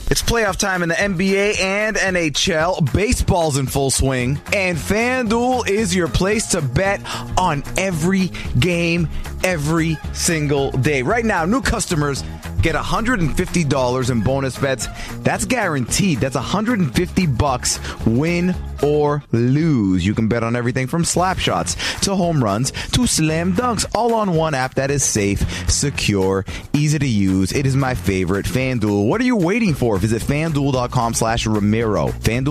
It's playoff time in the NBA and NHL. Baseball's in full swing. And FanDuel is your place to bet on every game, every single day. Right now, new customers get $150 in bonus bets. That's guaranteed. That's $150 win or lose. You can bet on everything from slap shots to home runs to slam dunks, all on one app that is safe, secure, easy to use. It is my favorite, FanDuel. What are you waiting for? Visit FanDuel.com/Ramiro,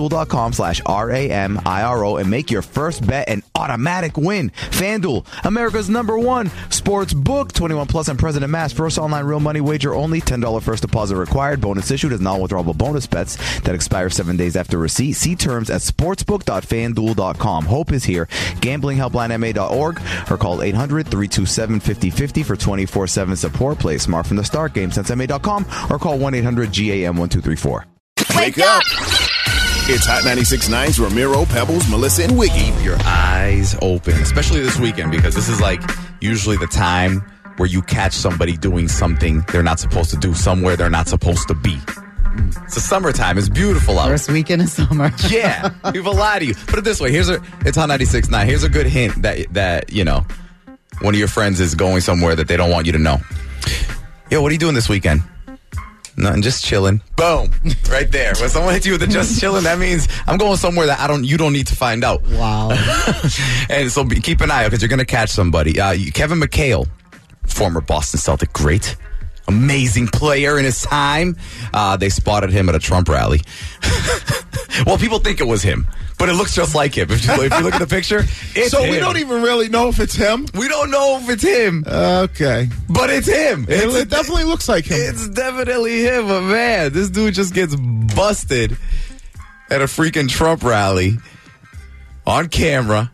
FanDuel.com/RAMIRO, and make your first bet an automatic win. FanDuel, America's #1 sports book. 21 plus and present in mass. First online real money wager only. $10 first deposit required. Bonus issued as non-withdrawable bonus bets that expire 7 days after receipt. See terms at sportsbook.fanduel.com. Hope is here. GamblingHelplineMA.org or call 800-327-5050 for 24/7 support. Play smart from the start. GameSenseMA.com or call 1-800-GAM-1234. Wake up! It's Hot 96.9's Ramiro, Pebbles, Melissa, and Wiggy. Keep your eyes open, especially this weekend, because this is like usually the time where you catch somebody doing something they're not supposed to do, somewhere they're not supposed to be. It's the summertime. It's beautiful out. First weekend of summer. Yeah. People lie to you. Put it this way. It's Hot 96.9. Here's a good hint that, you know, one of your friends is going somewhere that they don't want you to know. Yo, what are you doing this weekend? Nothing, just chilling. Boom. Right there. When someone hits you with the just chilling, that means I'm going somewhere that you don't need to find out. Wow. And so keep an eye out because you're going to catch somebody. Kevin McHale, former Boston Celtic great, amazing player in his time. They spotted him at a Trump rally. Well, people think it was him, but it looks just like him. If you look at the picture, it's so him. We don't even really know if it's him? We don't know if it's him. Okay. But it's him. It definitely looks like him. It's definitely him, but man, this dude just gets busted at a freaking Trump rally on camera,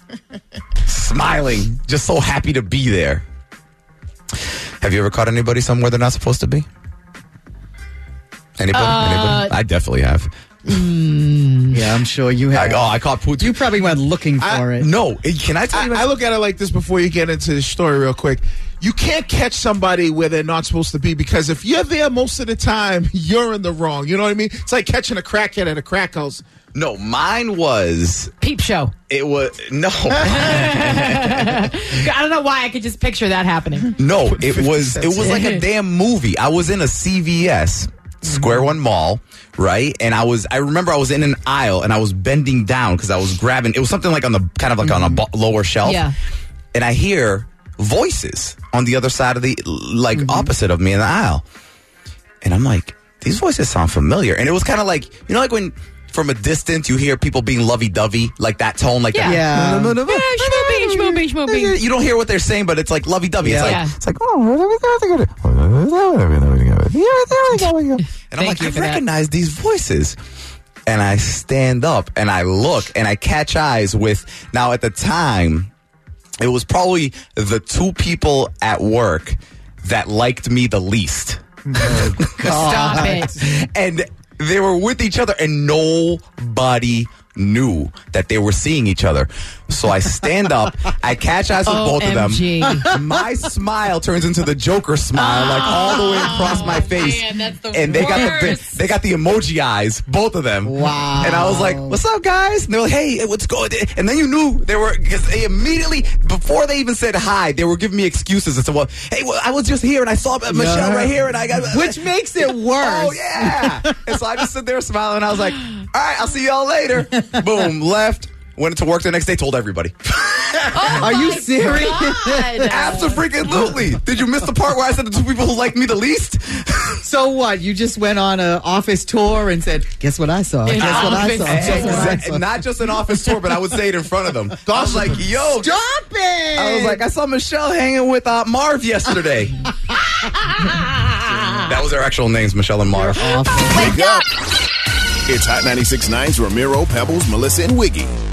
smiling, just so happy to be there. Have you ever caught anybody somewhere they're not supposed to be? Anybody? I definitely have. Yeah, I'm sure you have. I caught Putin. You probably went looking for it. No, can I tell you? I look at it like this before you get into the story real quick. You can't catch somebody where they're not supposed to be, because if you're there most of the time, you're in the wrong. You know what I mean? It's like catching a crackhead at a crack house. No, mine was Peep Show. It was no. I don't know why I could just picture that happening. No, it was like a damn movie. I was in a CVS, Square One Mall, right? And I remember I was in an aisle and I was bending down because I was grabbing. It was something like on the kind of like on a lower shelf. Yeah. And I hear voices on the other side of the opposite of me in the aisle, and I'm like, these voices sound familiar. And it was kind of like, you know, like when from a distance you hear people being lovey-dovey, like that tone, like that. Yeah. Schmooping. You don't hear what they're saying, but it's like lovey-dovey. Yeah. It's like, and I'm like, I recognize these voices. And I stand up and I look and I catch eyes with, now at the time, it was probably the two people at work that liked me the least. Oh, Stop it. And they were with each other and nobody knew that they were seeing each other. So I stand up, I catch eyes with both of them. My smile turns into the Joker smile, like all the way across my face. Man, that's the and they got the emoji eyes, both of them. Wow. And I was like, "What's up, guys?" And they're like, "Hey, what's going?" And then you knew they were, because they immediately, before they even said hi, they were giving me excuses and said, "Well, hey, I was just here and I saw Michelle right here and I got," which makes it worse. Oh yeah. And so I just stood there smiling and I was like, "All right, I'll see y'all later." Boom, left. Went into work the next day, told everybody. Are you serious? Absolutely. Did you miss the part where I said the two people who liked me the least? So what? You just went on an office tour and said, "Guess what I saw? Guess what I saw?" Guess what I saw? Not just an office tour, but I would say it in front of them. I was like, "Yo, stop it!" I was like, "I saw Michelle hanging with Marv yesterday." That was their actual names, Michelle and Marv. Wake up! It's Hot 96.9's Ramiro, Pebbles, Melissa, and Wiggy.